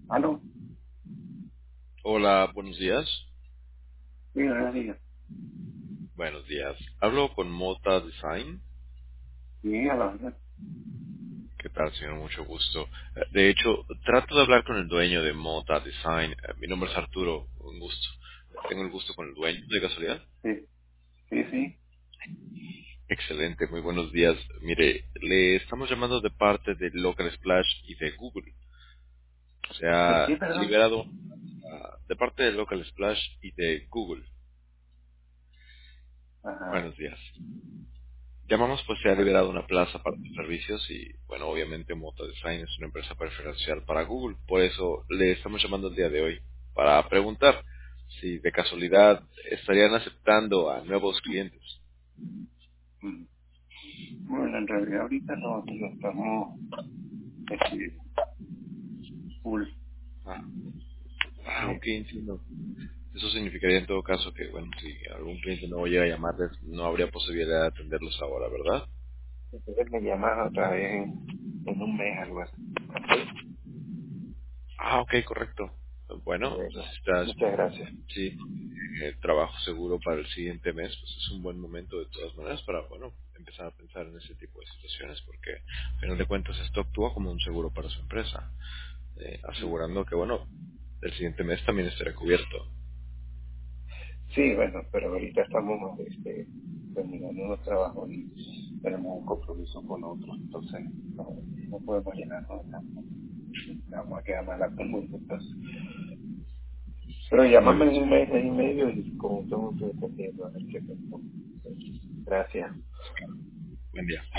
Aló, Hola, buenos días. sí, buenos días. Buenos días. Hablo con Mota Design. Sí, a la verdad. ¿Qué tal, señor? Mucho gusto. De hecho, trato de hablar con el dueño de Mota Design. Mi nombre es Arturo. Un gusto. Tengo el gusto con el dueño, de casualidad. Sí, sí, sí. Excelente, muy buenos días. Mire, le estamos llamando de parte de Local Splash y de Google. O ¿De sea, qué, perdón? liberado de parte de Local Splash y de Google. Ajá, Buenos días. Llamamos pues se ha bueno, liberado una plaza para tus servicios y bueno, obviamente Motodesign es una empresa preferencial para Google, por eso le estamos llamando el día de hoy para preguntar si de casualidad estarían aceptando a nuevos clientes. mm, bueno, en realidad ahorita nosotros estamos full. Ah, Sí. ok, entiendo. Eso significaría en todo caso que, bueno, si algún cliente nuevo llega a llamarles, no habría posibilidad de atenderlos ahora, ¿verdad? Entonces me llamas otra vez en un mes, algo así. Ah, ok, correcto. Bueno, Bueno, si estás, muchas gracias. sí, trabajo seguro para el siguiente mes, pues es un buen momento de todas maneras para, bueno, empezar a pensar en ese tipo de situaciones, porque al final de cuentas esto actúa como un seguro para su empresa, Mm. asegurando que, bueno, el siguiente mes también estará cubierto. Sí, bueno, pero ahorita estamos terminando unos trabajos y tenemos un compromiso con otros, entonces no podemos llenarnos de tanto. Vamos a quedar mal a todo el mundo, entonces. Pero Muy llámame bien, en un mes y medio y con todo gusto te atiendo a ver qué pasó. Gracias. buen día.